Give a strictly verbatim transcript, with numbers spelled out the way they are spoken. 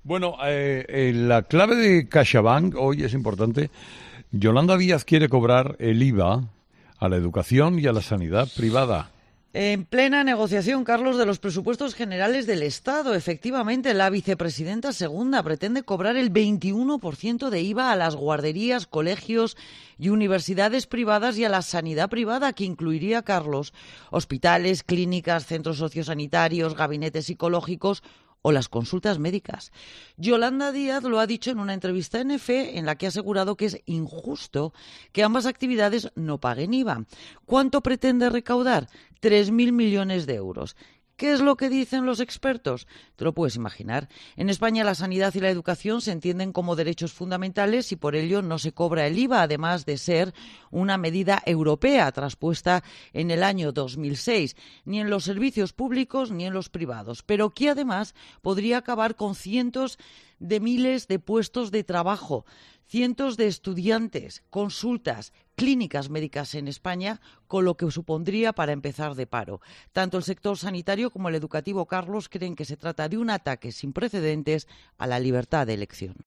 Bueno, eh, eh, la clave de CaixaBank hoy es importante. Yolanda Díaz quiere cobrar el I V A a la educación y a la sanidad privada. En plena negociación, Carlos, de los presupuestos generales del Estado. Efectivamente, la vicepresidenta segunda pretende cobrar el veintiuno por ciento de I V A a las guarderías, colegios y universidades privadas y a la sanidad privada, que incluiría, Carlos, hospitales, clínicas, centros sociosanitarios, gabinetes psicológicos o las consultas médicas. Yolanda Díaz lo ha dicho en una entrevista en EFE, en la que ha asegurado que es injusto que ambas actividades no paguen I V A. ¿Cuánto pretende recaudar? Tres mil millones de euros. ¿Qué es lo que dicen los expertos? Te lo puedes imaginar. En España la sanidad y la educación se entienden como derechos fundamentales y por ello no se cobra el I V A, además de ser una medida europea traspuesta en el año dos mil seis, ni en los servicios públicos ni en los privados, pero que además podría acabar con cientos de miles de puestos de trabajo, cientos de estudiantes, consultas, clínicas médicas en España, con lo que supondría para empezar de paro. Tanto el sector sanitario como el educativo, Carlos, creen que se trata de un ataque sin precedentes a la libertad de elección.